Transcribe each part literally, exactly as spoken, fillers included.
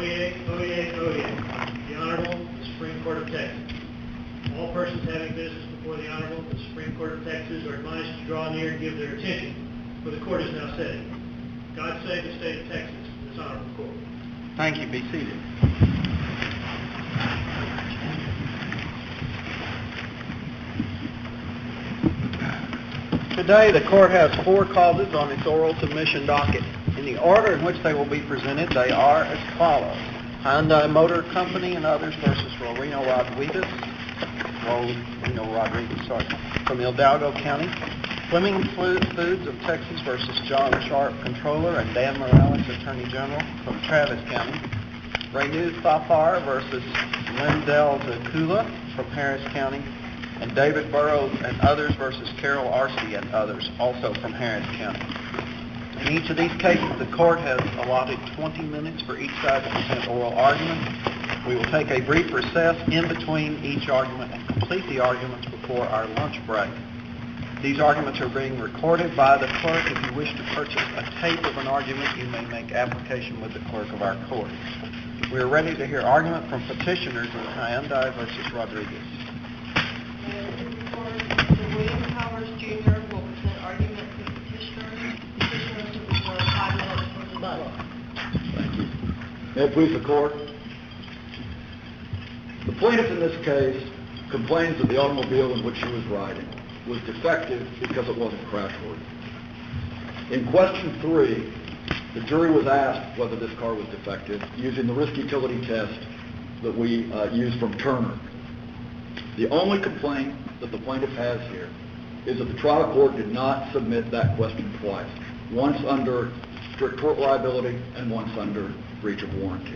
Oyez, oyez, oyez. The Honorable the Supreme Court of Texas. All persons having business before the Honorable the Supreme Court of Texas are admonished to draw near and give their attention, for the court is now sitting. God save the state of Texas, this honorable court. Thank you. Be seated. Today, the court has four causes on its oral submission docket. In the order in which they will be presented, they are as follows. Hyundai Motor Company and others versus Rolino Rodriguez, Rolino Rodriguez, sorry, from Hidalgo County. Fleming Foods of Texas versus John Sharp, Controller, and Dan Morales, Attorney General, from Travis County. Renu Thapar versus Lindell Zakula from Harris County. And David Burrows and others versus Carol Arce and others, also from Harris County. In each of these cases, the court has allotted twenty minutes for each side to present oral argument. We will take a brief recess in between each argument and complete the arguments before our lunch break. These arguments are being recorded by the clerk. If you wish to purchase a tape of an argument, you may make application with the clerk of our court. We are ready to hear argument from petitioners in Hyundai versus Rodriguez. Mister William Powers, Junior will present argument for the petitioner. Petitioner to reserve five minutes for rebuttal. Thank you. May it please the court. The plaintiff in this case complains that the automobile in which she was riding was defective because it wasn't crashworthy. In question three, the jury was asked whether this car was defective using the risk utility test that we uh, used from Turner. The only complaint that the plaintiff has here is that the trial court did not submit that question twice, once under strict tort liability and once under breach of warranty.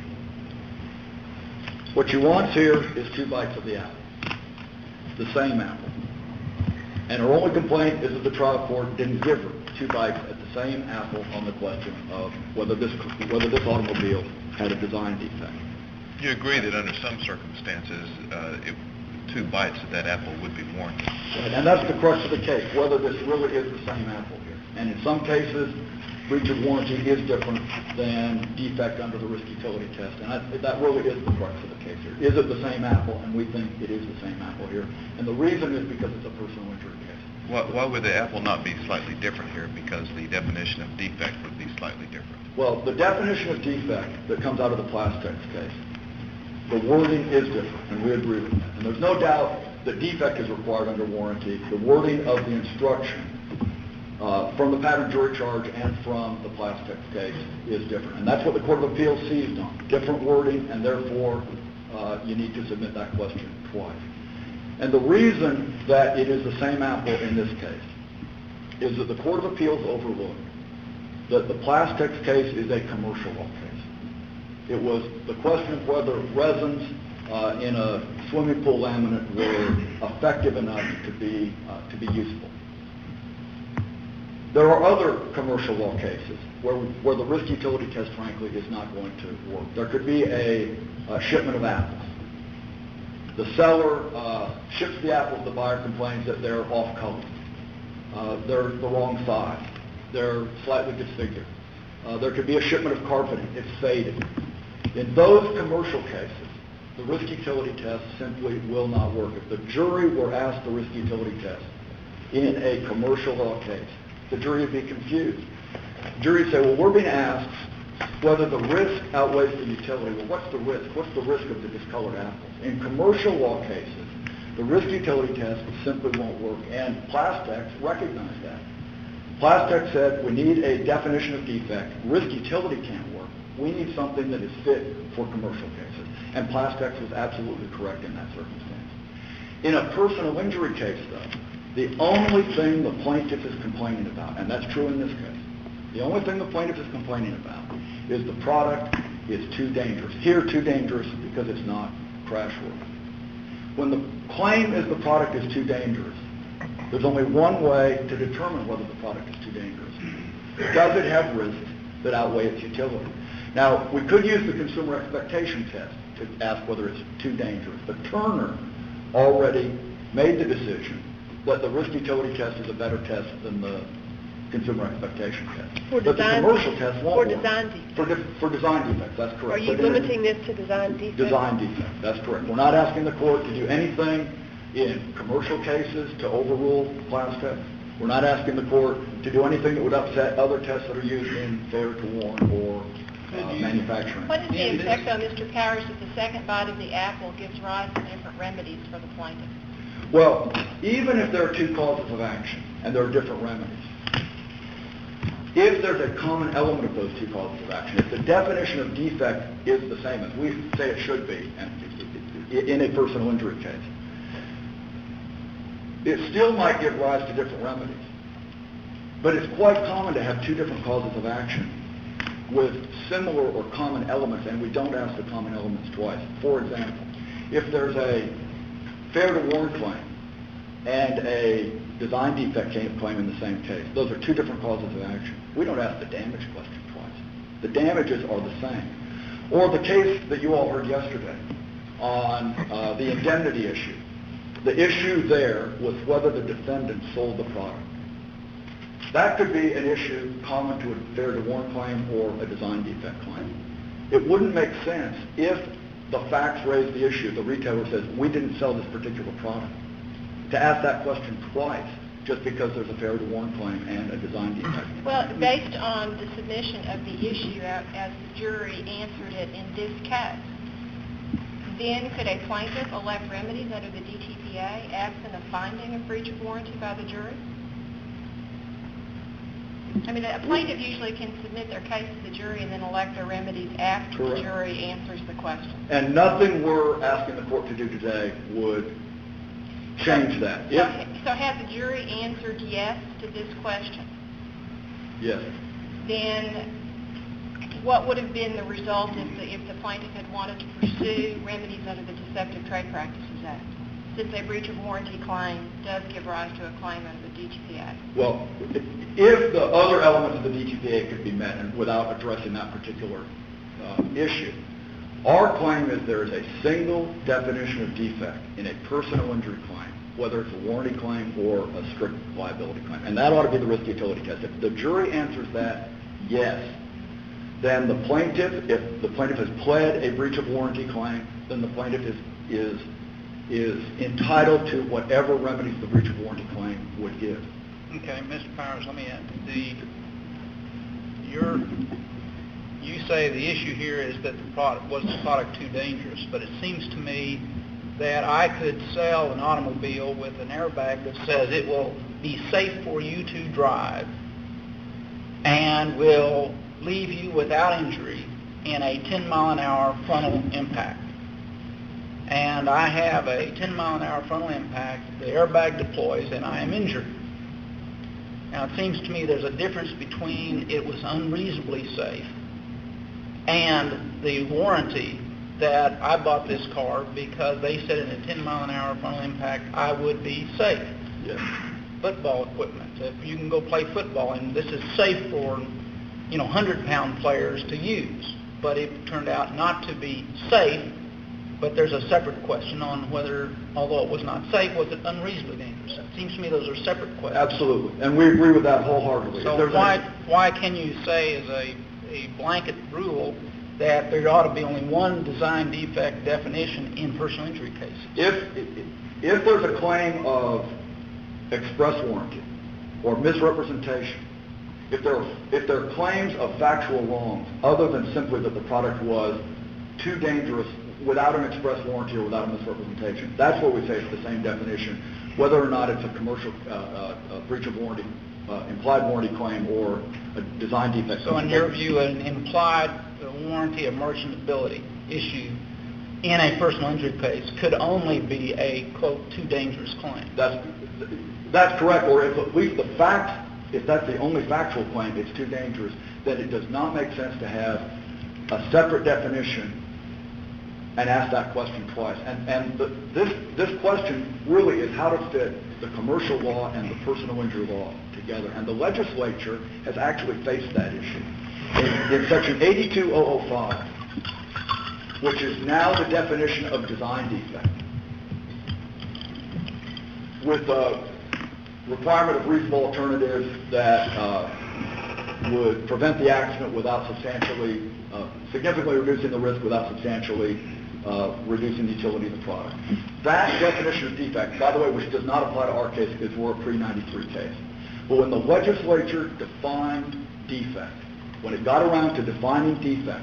What she wants here is two bites of the apple, the same apple. And her only complaint is that the trial court didn't give her two bites at the same apple on the question of whether this, whether this automobile had a design defect. You agree that under some circumstances, uh, it two bites of that apple would be warranted. And that's the crux of the case, whether this really is the same apple here. And in some cases, breach of warranty is different than defect under the risk utility test. And I, that really is the crux of the case here. Is it the same apple? And we think it is the same apple here. And the reason is because it's a personal injury case. Why, why would the apple not be slightly different here? Because the definition of defect would be slightly different. Well, the definition of defect that comes out of the Plastex case, the wording is different, and we agree with that. And there's no doubt that defect is required under warranty. The wording of the instruction uh, from the pattern jury charge and from the Plastex case is different. And that's what the Court of Appeals seized on. Different wording, and therefore uh, you need to submit that question twice. And the reason that it is the same apple in this case is that the Court of Appeals overlooked that the Plastex case is a commercial law case. It was the question of whether resins uh, in a swimming pool laminate were effective enough to be uh, to be useful. There are other commercial law cases where where the risk utility test, frankly, is not going to work. There could be a, a shipment of apples. The seller uh, ships the apples. The buyer complains that they're off color. Uh, they're the wrong size. They're slightly disfigured. Uh, there could be a shipment of carpeting. It's faded. In those commercial cases, the risk utility test simply will not work. If the jury were asked the risk utility test in a commercial law case, the jury would be confused. The jury would say, well, we're being asked whether the risk outweighs the utility. Well, what's the risk? What's the risk of the discolored apples? In commercial law cases, the risk utility test simply won't work, and Plastex recognized that. Plastex said we need a definition of defect. Risk utility can't work. We need something that is fit for commercial cases. And Plastex was absolutely correct in that circumstance. In a personal injury case, though, the only thing the plaintiff is complaining about, and that's true in this case, the only thing the plaintiff is complaining about is the product is too dangerous. Here, too dangerous because it's not crashworthy. When the claim is the product is too dangerous, there's only one way to determine whether the product is too dangerous. Does it have risks that outweigh its utility? Now, we could use the consumer expectation test to ask whether it's too dangerous, but Turner already made the decision that the risk utility test is a better test than the consumer expectation test. For But the design- commercial test won't for work. design defects. For, def- for design defects, that's correct. Are you But in a- limiting this to design defects? Design defect, that's correct. We're not asking the court to do anything in commercial cases to overrule class tests. We're not asking the court to do anything that would upset other tests that are used in failure to warn or uh, manufacturing. What is the effect on Mister Powers if the second bite of the apple gives rise to different remedies for the plaintiff? Well, even if there are two causes of action and there are different remedies, if there's a common element of those two causes of action, if the definition of defect is the same as we say it should be and in a personal injury case, it still might give rise to different remedies. But it's quite common to have two different causes of action with similar or common elements, and we don't ask the common elements twice. For example, if there's a failure to warn claim and a design defect claim in the same case, those are two different causes of action. We don't ask the damage question twice. The damages are the same. Or the case that you all heard yesterday on uh, the indemnity issue. The issue there was whether the defendant sold the product. That could be an issue common to a failure to warn claim or a design defect claim. It wouldn't make sense if the facts raise the issue, the retailer says, we didn't sell this particular product, to ask that question twice just because there's a failure to warn claim and a design defect. Well, based on the submission of the issue as the jury answered it in this case, then could a plaintiff elect remedies under the D T P A absent a finding of breach of warranty by the jury? I mean, a plaintiff usually can submit their case to the jury and then elect their remedies after Correct. the jury answers the question. And nothing we're asking the court to do today would change that. So, If, so has the jury answered yes to this question? yes. Then what would have been the result if the, if the plaintiff had wanted to pursue remedies under the Deceptive Trade Practices Act? Since a breach of warranty claim does give rise to a claim under the D T P A. Well, if the other elements of the D T P A could be met and without addressing that particular uh, issue, our claim is there is a single definition of defect in a personal injury claim, whether it's a warranty claim or a strict liability claim. And that ought to be the risk utility test. If the jury answers that yes, then the plaintiff, if the plaintiff has pled a breach of warranty claim, then the plaintiff is is is entitled to whatever remedies the breach of warranty claim would give. Okay, Mister Powers, let me add, the, your, you say the issue here is that the product, was the product too dangerous, but it seems to me that I could sell an automobile with an airbag that says it will be safe for you to drive and will leave you without injury in a ten mile an hour frontal impact. And I have a ten mile an hour frontal impact, the airbag deploys, and I am injured. Now, it seems to me there's a difference between it was unreasonably safe and the warranty that I bought this car because they said in a ten mile an hour frontal impact I would be safe. Yes. Football equipment, if you can go play football, and this is safe for, you know, one hundred pound players to use, but it turned out not to be safe. But there's a separate question on whether, although it was not safe, was it unreasonably dangerous? It seems to me those are separate questions. Absolutely. And we agree with that wholeheartedly. So There's why, a- why can you say as a, a blanket rule that there ought to be only one design defect definition in personal injury cases? If, if there's a claim of express warranty or misrepresentation, if there, are, if there are claims of factual wrongs other than simply that the product was too dangerous without an express warranty or without a misrepresentation, that's where we say it's the same definition, whether or not it's a commercial uh, uh, a breach of warranty, uh, implied warranty claim or a design defect. So in your view, an implied warranty of merchantability issue in a personal injury case could only be a, quote, too dangerous claim? That's, that's correct. Or if at least the fact, if that's the only factual claim, it's too dangerous, then it does not make sense to have a separate definition and ask that question twice. And, and the, this, this question really is how to fit the commercial law and the personal injury law together. And the legislature has actually faced that issue. In, in section eighty-two thousand five, which is now the definition of design defect, with uh, requirement of reasonable alternatives that uh, would prevent the accident without substantially, uh, significantly reducing the risk without substantially uh, reducing the utility of the product. That definition of defect, by the way, which does not apply to our case because we're a pre ninety-three case. But when the legislature defined defect, when it got around to defining defect,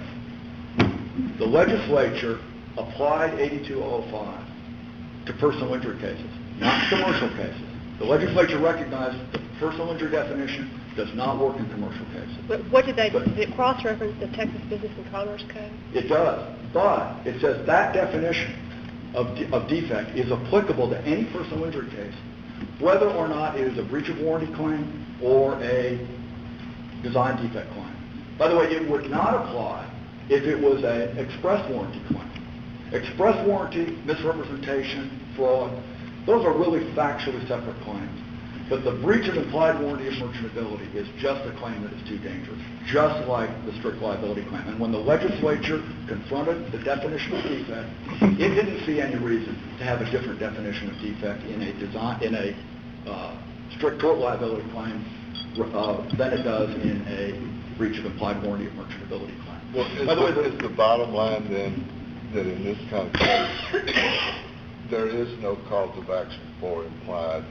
the legislature applied eighty-two oh five to personal injury cases, not commercial cases. The legislature recognized the personal injury definition does not work in commercial cases. But what did they, But- did it cross-reference the Texas Business and Commerce Code? It does, but it says that definition of, de- of defect is applicable to any personal injury case, whether or not it is a breach of warranty claim or a design defect claim. By the way, it would not apply if it was an express warranty claim. Express warranty, misrepresentation, fraud, those are really factually separate claims. But the breach of implied warranty of merchantability is just a claim that is too dangerous, just like the strict liability claim. And when the legislature confronted the definition of defect, it didn't see any reason to have a different definition of defect in a design, in a uh, strict tort liability claim uh, than it does in a breach of implied warranty of merchantability claim. Well, is, By the way, the, the- is the bottom line then that in this kind of case, there is no cause of action for implied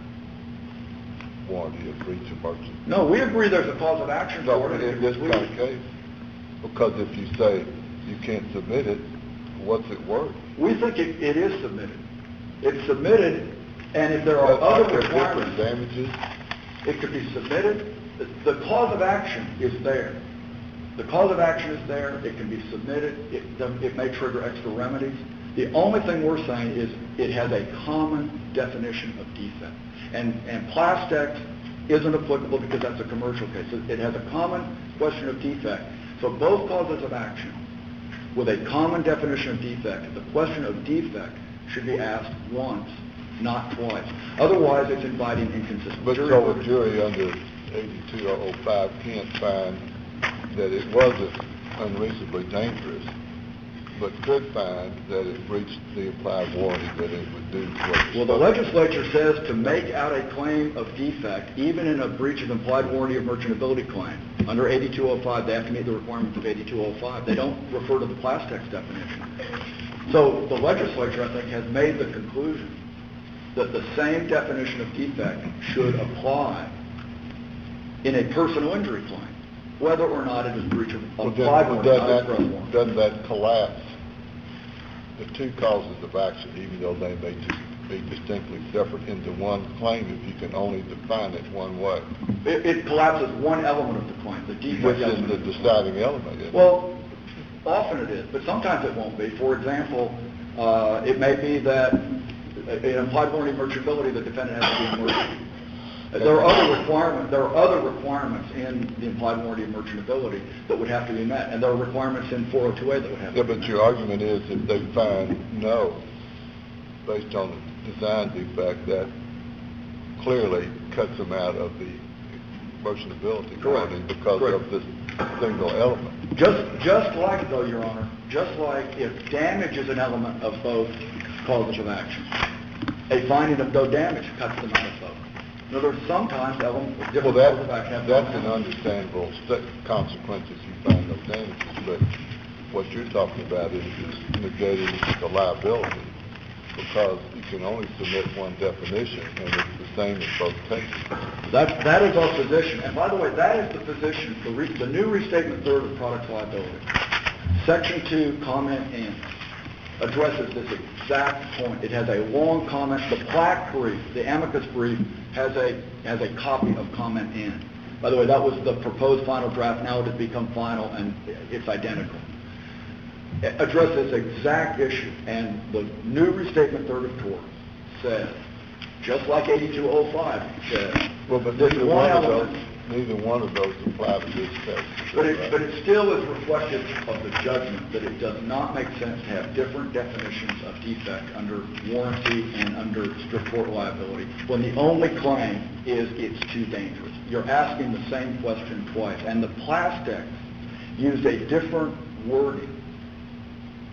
warranty of breach of merchant? No, we agree there's a cause of action No, for it. in this kind of case, because if you say you can't submit it, what's it worth? We think it, it is submitted. It's submitted, and if there are That's other like a different requirements, damages. it could be submitted. The, the cause of action is there. The cause of action is there. It can be submitted. It, it may trigger extra remedies. The only thing we're saying is it has a common definition of defect. And, and Plastex isn't applicable because that's a commercial case. It, it has a common question of defect. So both causes of action with a common definition of defect, the question of defect should be asked once, not twice. Otherwise, it's inviting inconsistent But jury so a verdicts. jury under eighty-two oh five can't find that it wasn't unreasonably dangerous, but could find that it breached the implied warranty that it would do what it's Well, the supposed to. legislature says to make out a claim of defect, even in a breach of implied warranty of merchantability claim, under eighty-two oh five, they have to meet the requirements of eighty-two oh five. They don't refer to the Plastex definition. So the legislature, I think, has made the conclusion that the same definition of defect should apply in a personal injury claim, whether or not it is breach of Well, implied then, warranty, not doesn't express that, warranty. doesn't that collapse the two causes of action, even though they may just be distinctly separate, into one claim if you can only define it one way? It, it collapses one element of the claim, the defect Which is element. the of the claim. deciding element, isn't it? Well, often it is, but sometimes it won't be. For example, uh, it may be that in implied warranty of merchantability, the defendant has to be a merchant. There are other requirements. There are other requirements in the implied warranty of merchantability that would have to be met, and there are requirements in four oh two A that would have Yeah, to be but met. your argument is if they find no, based on the design defect, that clearly cuts them out of the merchantability Correct. warranty because Correct. of this single element. Just, just like, though, Your Honor, just like if damage is an element of both causes of action, a finding of no damage cuts them out of both. In other words, sometimes elements, Well, different that, causes of action have that's both an elements. understandable st- consequence if you find no damages, but what you're talking about is, is negating the liability because you can only submit one definition and it's the same in both cases. That, that is our position. And by the way, that is the position, the, re, the new restatement third of product liability. Section two, comment N, addresses this exact point. It has a long comment. The plaque brief, the amicus brief, has a, has a copy of comment N. By the way, that was the proposed final draft. Now it has become final and it's identical. It addresses this exact issue. And the new restatement third of tort says, just like eighty-two oh five says, Well, but this neither one one of those, element, neither one of those apply to this case. but it, but it still is reflective of the judgment that it does not make sense to have different definitions of defect under warranty and under strict tort liability when the only claim is it's too dangerous. You're asking the same question twice. And the Plastex used a different wording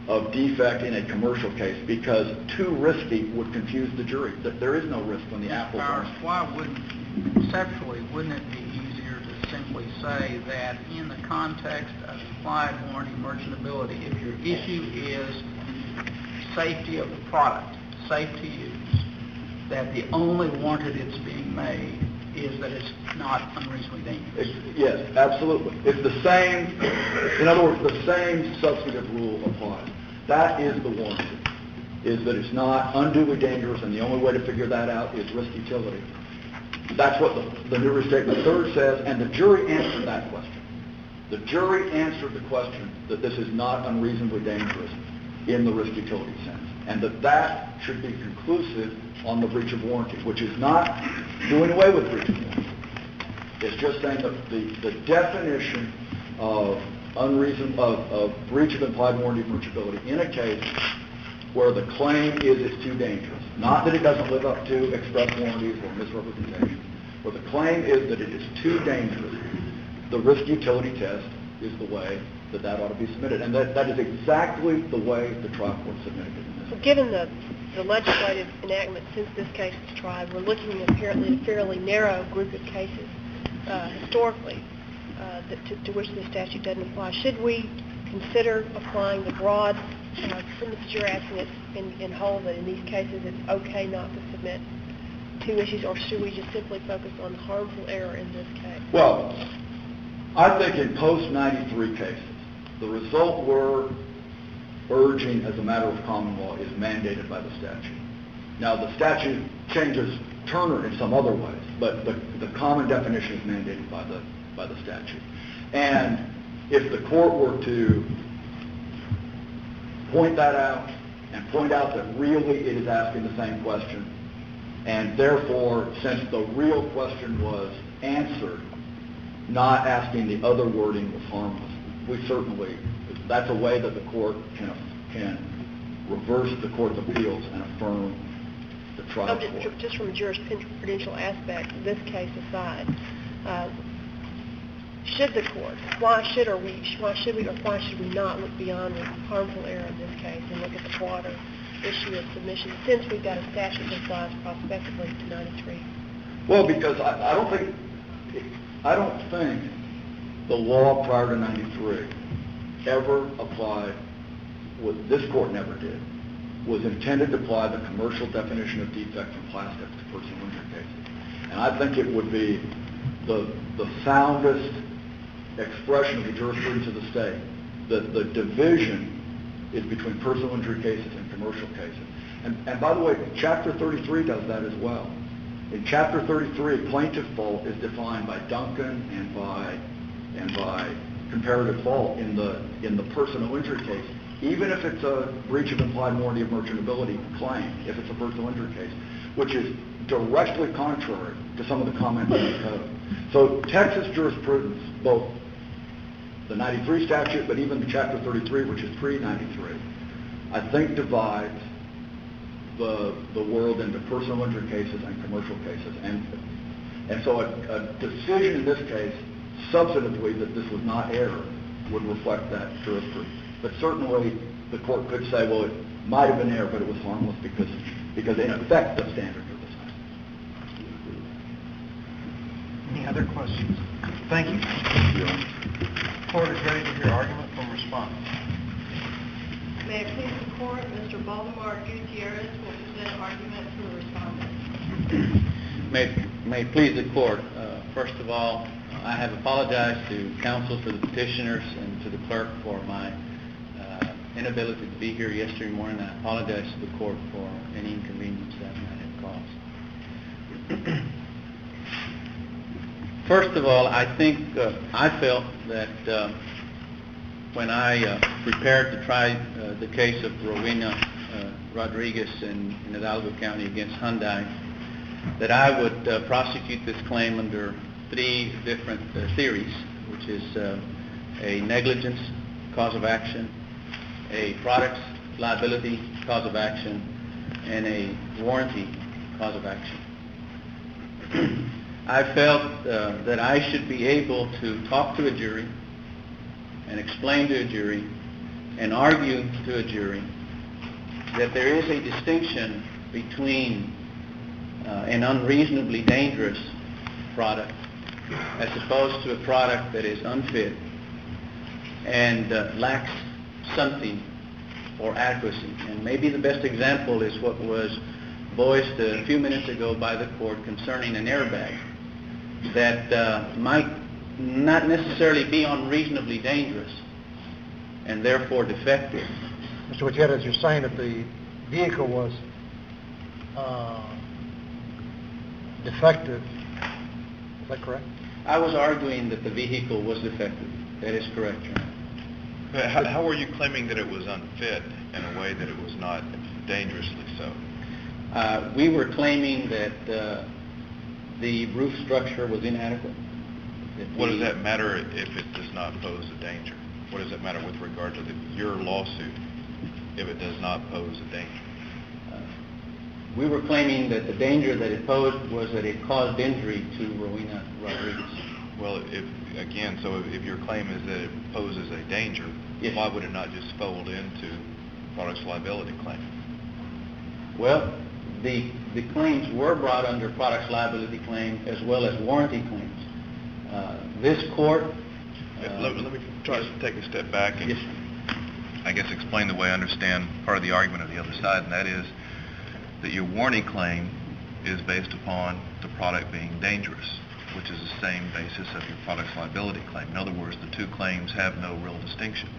of defect in a commercial case because too risky would confuse the jury. That there is no risk when the apples are. Powers, why wouldn't, conceptually, wouldn't it be easier to simply say that in the context of implied warranty merchantability, if your issue is safety of the product, safe to use, that the only warranty that's being made is that it's not unreasonably dangerous? Yes, absolutely. It's the same, in other words, the same substantive rule applies. That is the warranty, is that it's not unduly dangerous, and the only way to figure that out is risk utility. That's what the, the new restatement third says, and the jury answered that question. The jury answered the question that this is not unreasonably dangerous in the risk utility sense, and that that should be conclusive on the breach of warranty, which is not doing away with breach of warranty. It's just saying that the, the definition of unreason of, of breach of implied warranty merchantability in a case where the claim is it's too dangerous, not that it doesn't live up to express warranties or misrepresentation, where the claim is that it is too dangerous, the risk utility test is the way that that ought to be submitted. And that, that is exactly the way the trial court submitted it in this So case. given the, the legislative enactment since this case was tried, we're looking at apparently a fairly narrow group of cases uh, historically uh, that, to, to which the statute doesn't apply. Should we consider applying the broad uh, premise that you're asking us in, in whole, that in these cases it's okay not to submit two issues, or should we just simply focus on harmful error in this case? Well, I think in post ninety-three cases, the result we're urging as a matter of common law is mandated by the statute. Now, the statute changes Turner in some other ways, but the, the common definition is mandated by the, by the statute. And if the court were to point that out and point out that really it is asking the same question, and therefore, since the real question was answered, not asking the other wording was harmless, we certainly, that's a way that the court can, can reverse the Court of Appeals and affirm the trial Um, court. just, just from a jurisprudential aspect, this case aside, uh, should the court, why should or we, why should we or why should we not look beyond the harmful error in this case and look at the broader issue of submission, since we've got a statute that applies prospectively to ninety-three? Well, because I, I don't think, I don't think the law prior to ninety-three ever applied, what this court never did, was intended to apply the commercial definition of defect from plastics to personal injury cases. And I think it would be the, the soundest expression of the jurisprudence of the state that the division is between personal injury cases and commercial cases. And, and by the way, Chapter thirty-three does that as well. In Chapter thirty-three, plaintiff fault is defined by Duncan and by and by comparative fault in the in the personal injury case, even if it's a breach of implied warranty of merchantability claim, if it's a personal injury case, which is directly contrary to some of the comments in the code. So Texas jurisprudence, both the ninety-three statute, but even the Chapter thirty-three, which is pre ninety-three, I think divides the the world into personal injury cases and commercial cases. And and so a, a decision in this case, substantively, that this was not error, would reflect that jurisprudence. But certainly the court could say, well, it might have been error, but it was harmless because, because in effect the standards are the same. Any other questions? Thank you. Thank you. Court is ready to hear argument from respondents. May it please the court, Mister Baldemar Gutierrez will present argument for the respondent. May, may it please the court. Uh, first of all, I have apologized to counsel for the petitioners and to the clerk for my uh, inability to be here yesterday morning. I apologize to the court for any inconvenience that might have caused. First of all, I think uh, I felt that uh, when I uh, prepared to try uh, the case of Rowena uh, Rodriguez in, in Hidalgo County against Hyundai, that I would uh, prosecute this claim under three different uh, theories, which is uh, a negligence cause of action, a products liability cause of action, and a warranty cause of action. I felt uh, that I should be able to talk to a jury and explain to a jury and argue to a jury that there is a distinction between uh, an unreasonably dangerous product as opposed to a product that is unfit and uh, lacks something for adequacy. And maybe the best example is what was voiced a few minutes ago by the court concerning an airbag that uh, might not necessarily be unreasonably dangerous and therefore defective. Mister Gutierrez, you're saying that the vehicle was uh, defective. Is that correct? I was arguing that the vehicle was defective. That is correct, Your Honor. But how, how were you claiming that it was unfit in a way that it was not dangerously so? Uh, we were claiming that uh, the roof structure was inadequate. That What the- does that matter if it does not pose a danger? What does that matter with regard to the, your lawsuit if it does not pose a danger? Uh, we were claiming that the danger that it posed was that it caused injury to Rowena Rodriguez. Well, if, again, so if, if your claim is that it poses a danger, Yes. why would it not just fold into products liability claim? Well, the, the claims were brought under products liability claim as well as warranty claims. Uh, this court... Uh, let, let me try yes. to take a step back and Yes. I guess explain the way I understand part of the argument of the other side, and that is that your warranty claim is based upon the product being dangerous, which is the same basis of your products liability claim. In other words, the two claims have no real distinction.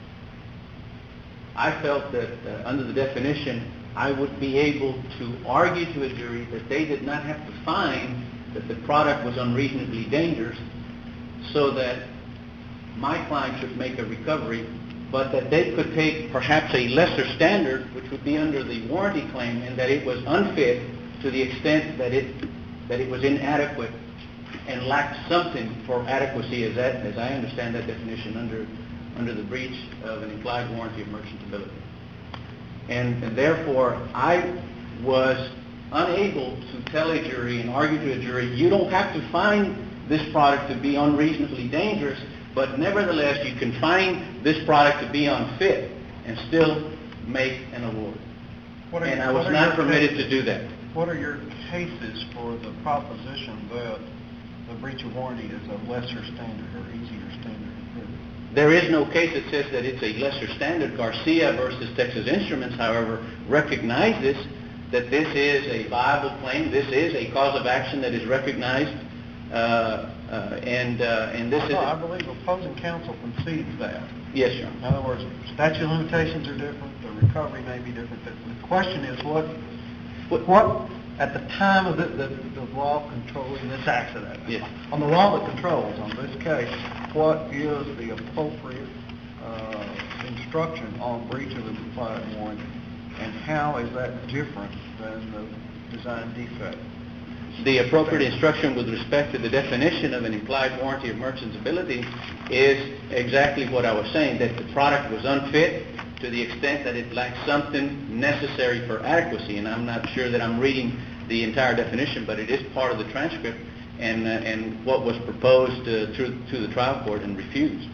I felt that uh, under the definition, I would be able to argue to a jury that they did not have to find that the product was unreasonably dangerous so that my client could make a recovery, but that they could take perhaps a lesser standard, which would be under the warranty claim, and that it was unfit to the extent that it that it was inadequate and lacked something for adequacy, as that as I understand that definition under under the breach of an implied warranty of merchantability. And, and therefore, I was unable to tell a jury and argue to a jury, you don't have to find this product to be unreasonably dangerous, but nevertheless, you can find this product to be unfit and still make an award. What are- and I what was are not your permitted cases- to do that. What are your cases for the proposition that the breach of warranty is a lesser standard or easier standard to prove? There is no case that says that it's a lesser standard. Garcia versus Texas Instruments, however, recognizes that this is a viable claim. This is a cause of action that is recognized, uh, uh, and uh, and this I, is. know, I believe opposing counsel concedes that. Yes, Your In Honor. other words, statute of limitations are different, the recovery may be different. The, the question is what, what, what at the time of the, the, the law controlling this accident, Yes. on the law that controls on this case, what is the appropriate uh, instruction on breach of implied warranty, and how is that different than the design defect? The appropriate instruction with respect to the definition of an implied warranty of merchantability is exactly what I was saying, that the product was unfit to the extent that it lacked something necessary for adequacy. And I'm not sure that I'm reading the entire definition, but it is part of the transcript and, uh, and what was proposed uh, to, to the trial court and refused.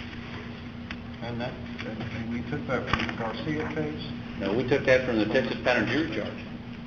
And that, and, and you took that from the Garcia case? No, we took that from the Texas Pattern Jury Charge.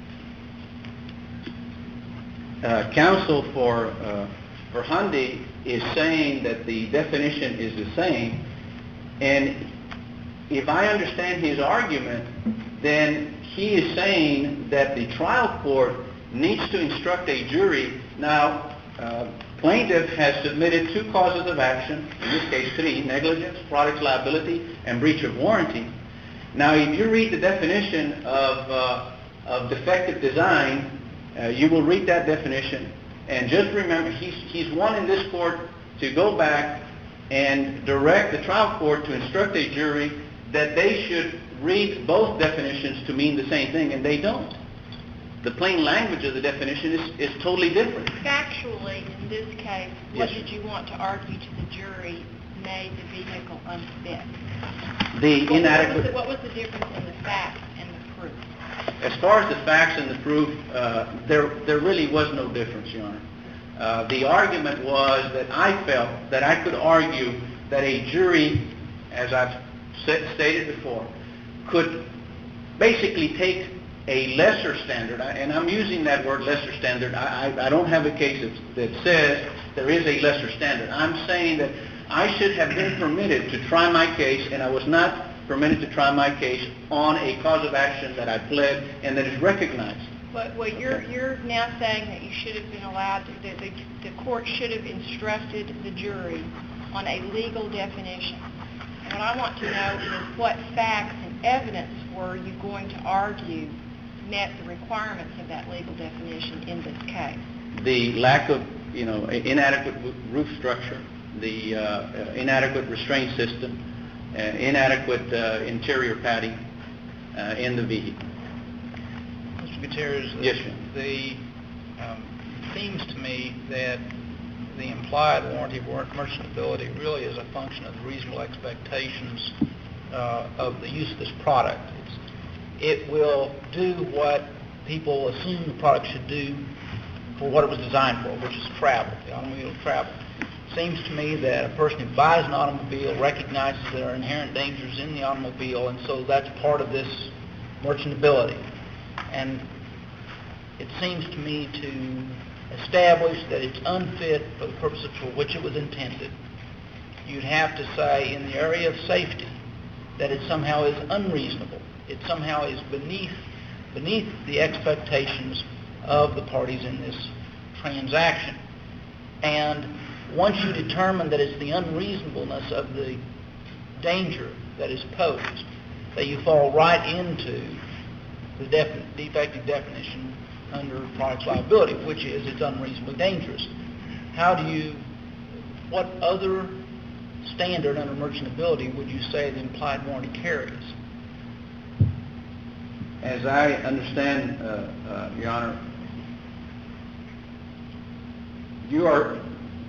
Uh, counsel for uh, for Hyundai is saying that the definition is the same, and if I understand his argument, then he is saying that the trial court needs to instruct a jury. Now, uh, plaintiff has submitted two causes of action, in this case three: negligence, product liability, and breach of warranty. Now, if you read the definition of uh, of defective design, Uh, you will read that definition, and just remember, he's, he's wanting this court to go back and direct the trial court to instruct a jury that they should read both definitions to mean the same thing, and they don't. The plain language of the definition is, is totally different. Factually, in this case, what Yes. did you want to argue to the jury made the vehicle unfit? The What- inadequate... What was the, what was the difference in the facts and the proof? As far as the facts and the proof, uh, there there really was no difference, Your Honor. Uh, the argument was that I felt that I could argue that a jury, as I've sa- stated before, could basically take a lesser standard, I- and I'm using that word lesser standard. I, I, I don't have a case that, that says there is a lesser standard. I'm saying that I should have been permitted to try my case, and I was not permitted to try my case on a cause of action that I pled and that is recognized. But what you're, you're now saying that you should have been allowed, to, that the, the court should have instructed the jury on a legal definition. And what I want to know is what facts and evidence were you going to argue met the requirements of that legal definition in this case? The lack of, you know, inadequate roof structure, the uh, inadequate restraint system, uh, inadequate uh, interior padding uh, in the vehicle. Mister Gutierrez, the, Yes, sir. the um, it seems to me that the implied warranty of merchantability really is a function of the reasonable expectations uh, of the use of this product. It's, it will do what people assume the product should do for what it was designed for, which is travel, the automobile travel. It seems to me that a person who buys an automobile recognizes there are inherent dangers in the automobile, and so that's part of this merchantability. And it seems to me to establish that it's unfit for the purposes for which it was intended, you'd have to say in the area of safety that it somehow is unreasonable. It somehow is beneath beneath the expectations of the parties in this transaction. And once you determine that it's the unreasonableness of the danger that is posed, that you fall right into the defi- defective definition under products liability, which is it's unreasonably dangerous. How do you, what other standard under merchantability would you say the implied warranty carries? As I understand, uh, uh, Your Honor, you are,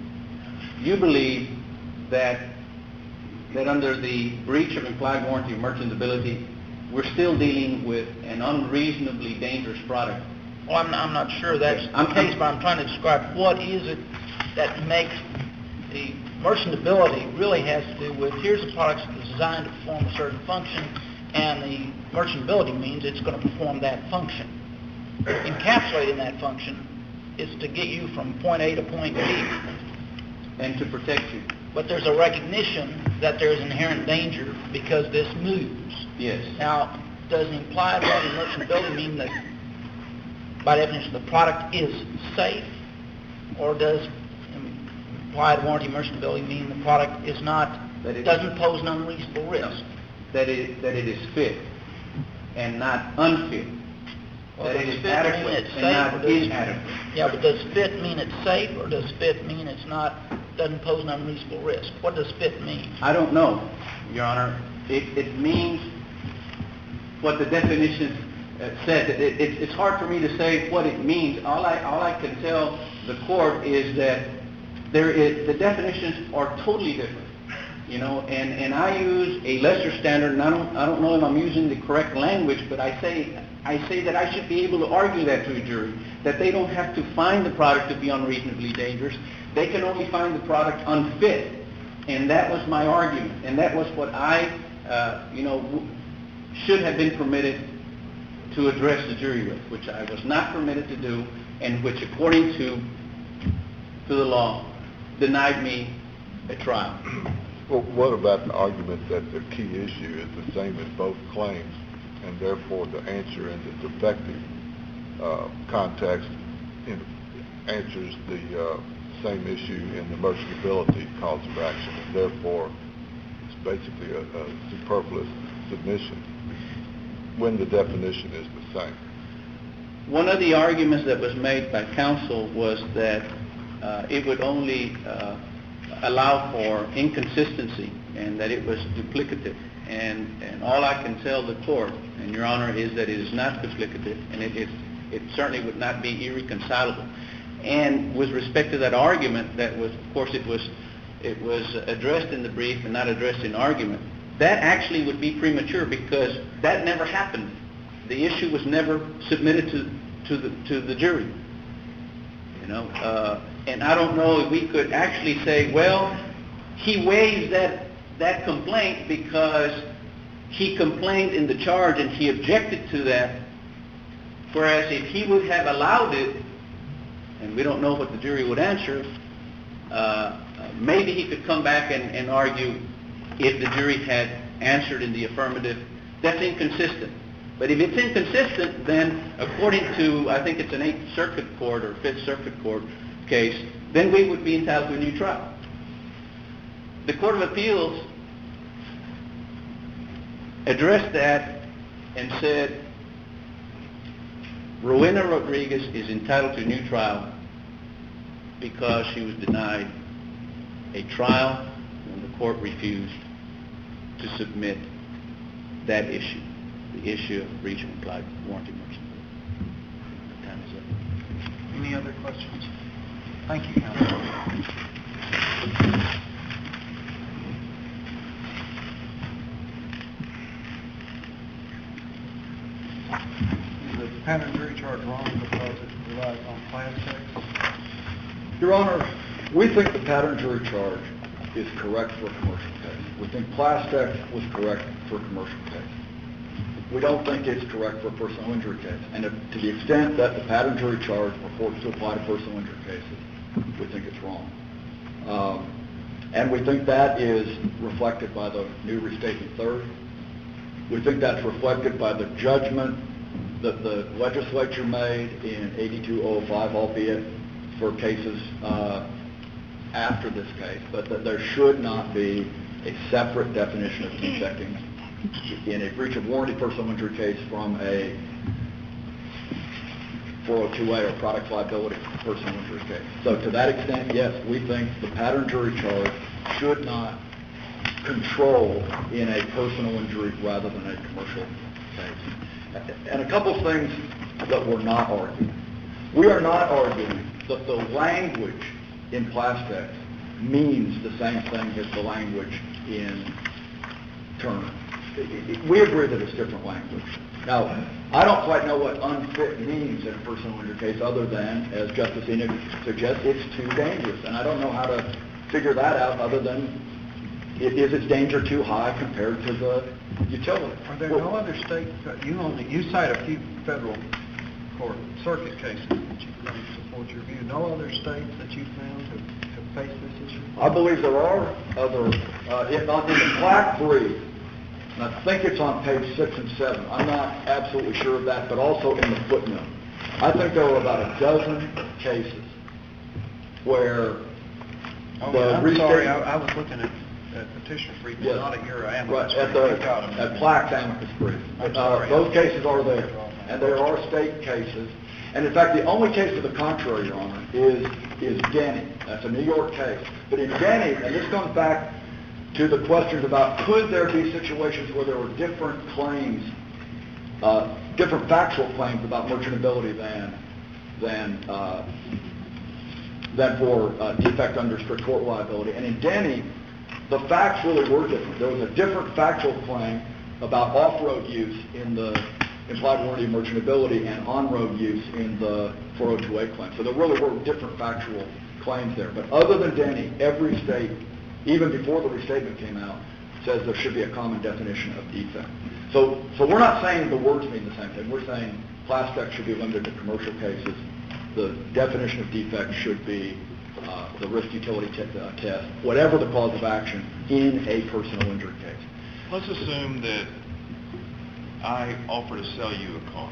you believe that that under the breach of implied warranty of merchantability, we're still dealing with an unreasonably dangerous product. Well, I'm, I'm not sure that's I'm- the case, but I'm trying to describe what is it that makes the merchantability really has to do with here's a product that's designed to perform a certain function, and the merchantability means it's going to perform that function. Encapsulated in that function is to get you from point A to point B. And to protect you. But there's a recognition that there's inherent danger because this moves. Yes. Now, does implied warranty merchantability mean that, by definition, the product is safe, or does implied warranty merchantability mean the product is not, That it doesn't pose an unreasonable risk? That it that it is fit and not unfit. Well, that it does is fit adequate mean it's and safe, not or does- inadequate. Yeah, but does fit mean it's safe, or does fit mean it's not, doesn't pose an unreasonable risk? What does fit mean? I don't know, Your Honor. It, it means what the definition uh, says. It, it, it's hard for me to say what it means. All I all I can tell the court is that there is the definitions are totally different. You know, and, and I use a lesser standard, and I don't I don't know if I'm using the correct language, but I say I say that I should be able to argue that to a jury, that they don't have to find the product to be unreasonably dangerous. They can only find the product unfit. And that was my argument. And that was what I, uh, you know, w- should have been permitted to address the jury with, which I was not permitted to do, and which, according to, to the law, denied me a trial. Well, what about the argument that the key issue is the same in both claims, and therefore the answer in the defective uh, context in, answers the uh, same issue in the merchantability cause of action, and therefore it's basically a, a superfluous submission when the definition is the same? One of the arguments that was made by counsel was that uh, it would only uh, allow for inconsistency and that it was duplicative. And, and all I can tell the court, and Your Honor, is that it is not duplicative, and it, it, it certainly would not be irreconcilable. And with respect to that argument, that was, of course, it was, it was addressed in the brief and not addressed in argument. That actually would be premature because that never happened. The issue was never submitted to, to, the, to the jury. You know, uh, and I don't know if we could actually say, well, he waives that, that complaint because he complained in the charge and he objected to that, whereas if he would have allowed it, and we don't know what the jury would answer, uh, maybe he could come back and, and argue if the jury had answered in the affirmative. That's inconsistent. But if it's inconsistent, then according to, I think it's an Eighth Circuit Court or Fifth Circuit Court case, then we would be entitled to a new trial. The Court of Appeals addressed that and said, Rowena Rodriguez is entitled to a new trial because she was denied a trial when the court refused to submit that issue, the issue of breach of implied warranty merchant. Time is up. Any other questions? Thank you, Counsel. Is the pattern jury charge wrong because it relies on class text? Your Honor, we think the pattern jury charge is correct for a commercial case. We think Plastex was correct for a commercial case. We don't think it's correct for a personal injury case. And if, to the extent that the pattern jury charge purports to apply to personal injury cases, we think it's wrong. Um, and we think that is reflected by the new restatement third. We think that's reflected by the judgment that the legislature made in eighty-two oh five, albeit for cases uh, after this case, but that there should not be a separate definition of defecting in a breach of warranty personal injury case from a four oh two A or product liability personal injury case. So to that extent, yes, we think the pattern jury charge should not control in a personal injury rather than a commercial case. And a couple of things that we're not arguing. We are not arguing that the language in Plastex means the same thing as the language in Turner. We agree that it's different language. Now, I don't quite know what unfit means in a personal injury case other than, as Justice Enoch suggests, it's too dangerous. And I don't know how to figure that out other than is its danger too high compared to the utility. Are there no other states, you only, you cite a few federal court circuit cases that you claim to support your view. No other states that you found have, have faced this issue? I believe there are other, uh, if not in the Black brief, and I think it's on page six and seven. I'm not absolutely sure of that, but also in the footnote. I think there were about a dozen cases where oh, the I'm sorry, I, I was looking at, at petition brief, yes, not at your amicus right, at brief. the at Black's amicus brief. I'm uh, sorry. Those cases are there, and there are state cases. And in fact, the only case to the contrary, Your Honor, is is Denny. That's a New York case. But in Denny, and this comes back to the questions about could there be situations where there were different claims, uh, different factual claims about merchantability than than uh, than for uh, defect under strict tort liability. And in Denny, the facts really were different. There was a different factual claim about off-road use in the implied warranty of merchantability and on-road use in the four oh two A claim. So there really were different factual claims there. But other than Denny, every state, even before the restatement came out, says there should be a common definition of defect. So, so we're not saying the words mean the same thing. We're saying Plastex should be limited to commercial cases. The definition of defect should be uh, the risk utility t- uh, test, whatever the cause of action in a personal injury case. Let's assume that I offer to sell you a car,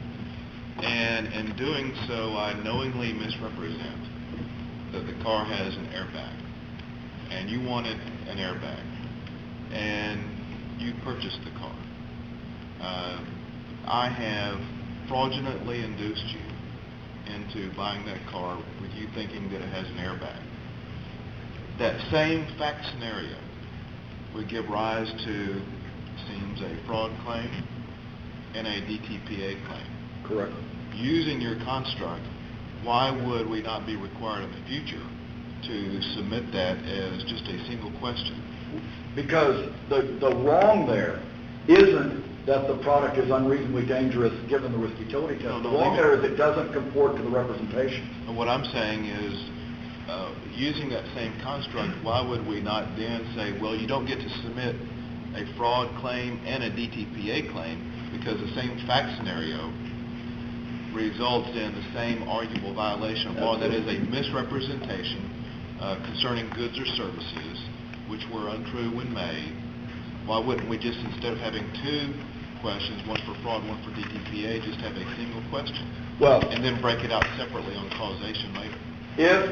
and in doing so, I knowingly misrepresent that the car has an airbag, and you wanted an airbag, and you purchased the car. Uh, I have fraudulently induced you into buying that car with you thinking that it has an airbag. That same fact scenario would give rise to, seems, a fraud claim and a D T P A claim. Correct. Using your construct, why would we not be required in the future to submit that as just a single question? Because the, the wrong there isn't that the product is unreasonably dangerous given the risk utility test. No, no, the wrong leave it. there is it doesn't comport to the representation. And what I'm saying is, uh, using that same construct, why would we not then say, well, you don't get to submit a fraud claim and a D T P A claim, because the same fact scenario results in the same arguable violation of law, that is a misrepresentation uh, concerning goods or services which were untrue when made. Why wouldn't we just, instead of having two questions, one for fraud, one for D T P A, just have a single question? Well, and then break it out separately on causation later. If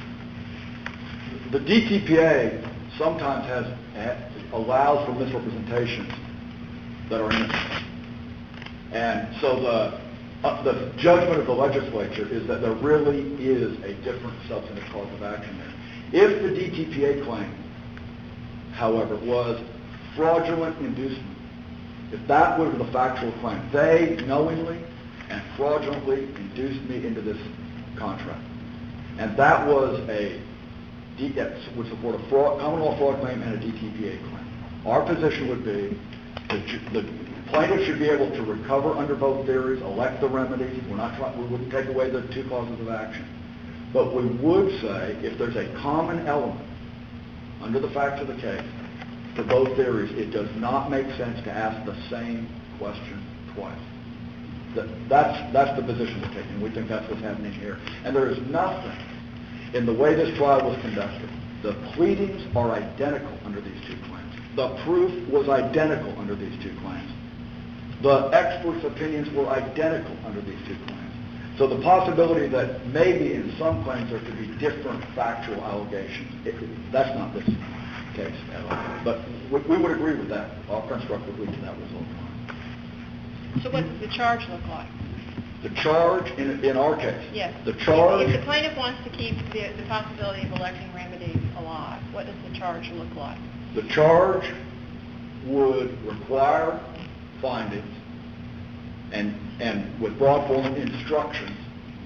the D T P A sometimes has, has allows for misrepresentations that are innocent, and so the uh, the judgment of the legislature is that there really is a different substantive cause of action there. If the D T P A claim, however, was fraudulent inducement, if that was the factual claim, they knowingly and fraudulently induced me into this contract, and that was a D, would support a fraud, common law fraud claim and a D T P A claim. Our position would be that the plaintiff should be able to recover under both theories, elect the remedies. We're not trying, we wouldn't take away the two causes of action, but we would say if there's a common element under the facts of the case for both theories, it does not make sense to ask the same question twice. That, that's, that's the position we're taking. We think that's what's happening here. And there is nothing in the way this trial was conducted. The pleadings are identical under these two claims. The proof was identical under these two claims. The experts' opinions were identical under these two claims. So the possibility that maybe in some claims there could be different factual allegations, it, it, that's not this case at all. But we, we would agree with that. Our construct would lead to that result. So what does the charge look like? The charge, in, in our case, yes. the charge... If the plaintiff wants to keep the, the possibility of electing remedies alive, what does the charge look like? The charge would require findings and, and with broad form instructions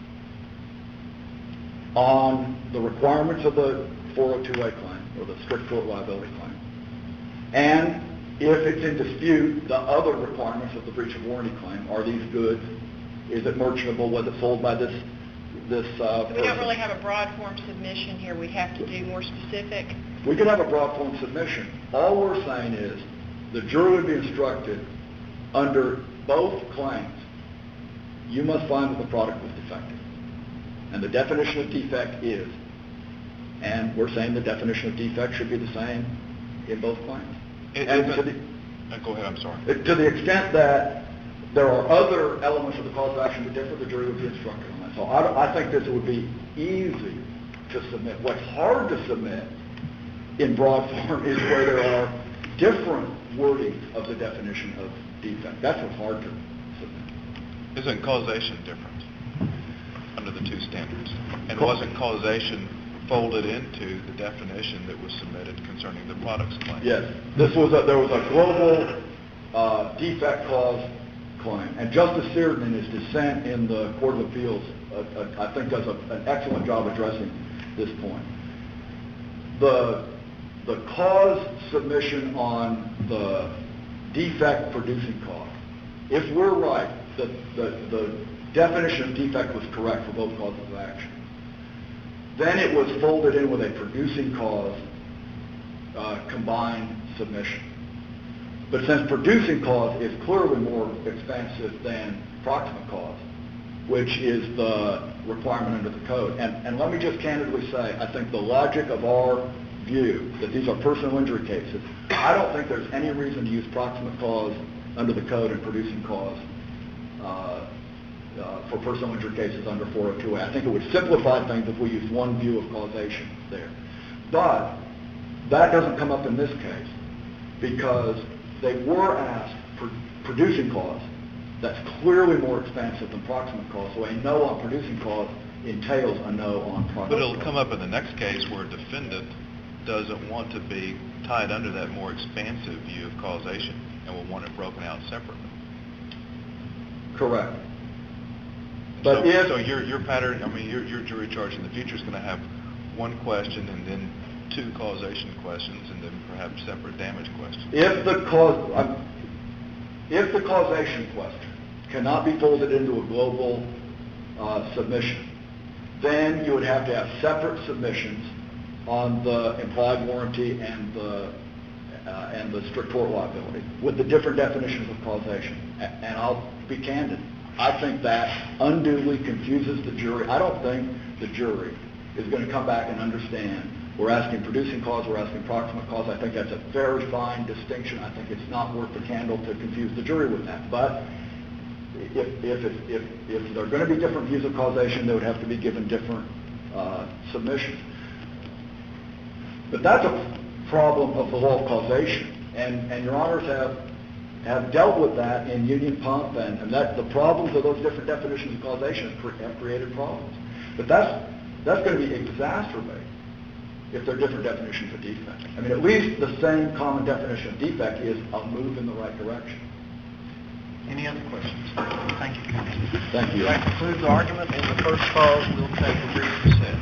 on the requirements of the four oh two A claim, or the strict tort liability claim, and if it's in dispute, the other requirements of the breach of warranty claim. Are these goods? Is it merchantable? Was it sold by this this uh, So we don't really have a broad form submission here. We have to do more specific. We could have a broad form submission. All we're saying is the jury would be instructed under both claims, you must find that the product was defective. And the definition of defect is, and we're saying the definition of defect should be the same in both claims. It, and to the, uh, go ahead, I'm sorry. To the extent that there are other elements of the cause of action that differ, the jury would be instructed on that. So I, I think this would be easy to submit. What's hard to submit in broad form is where there are different wordings of the definition of defect. That's what's hard to submit. Isn't causation different under the two standards? And wasn't causation folded into the definition that was submitted concerning the products claim? Yes. This was a, there was a global uh, defect cause claim. And Justice Seardon, in his dissent in the Court of Appeals, uh, uh, I think does a, an excellent job addressing this point. The, the cause submission on the defect producing cause, if we're right that the, the definition of defect was correct for both causes of action, then it was folded in with a producing cause uh, combined submission. But since producing cause is clearly more expansive than proximate cause, which is the requirement under the code, and, and let me just candidly say, I think the logic of our view that these are personal injury cases, I don't think there's any reason to use proximate cause under the code and producing cause uh, Uh, for personal injury cases under four oh two A. I think it would simplify things if we used one view of causation there. But that doesn't come up in this case because they were asked for producing cause. That's clearly more expansive than proximate cause. So a no on producing cause entails a no on proximate cause. But it'll come up in the next case where a defendant doesn't want to be tied under that more expansive view of causation and will want it broken out separately. Correct. But so, if, so your your pattern, I mean, your your jury charge in the future is going to have one question and then two causation questions and then perhaps separate damage questions. If the cause, um, if the causation question cannot be folded into a global uh, submission, then you would have to have separate submissions on the implied warranty and the uh, and the strict tort liability with the different definitions of causation. A- And I'll be candid, I think that unduly confuses the jury. I don't think the jury is going to come back and understand we're asking producing cause, we're asking proximate cause. I think that's a very fine distinction. I think it's not worth the candle to confuse the jury with that. But if, if, if, if, if there are going to be different views of causation, they would have to be given different uh, submissions. But that's a problem of the law of causation. And, and your honors have, have dealt with that in Union Pump, and, and that the problems of those different definitions of causation have, cre- have created problems. But that's, that's going to be exacerbated if there are different definitions of defect. I mean, at least the same common definition of defect is a move in the right direction. Any other questions? Thank you, Counsel. Thank you. That concludes the argument in the first cause. We'll take a brief recess.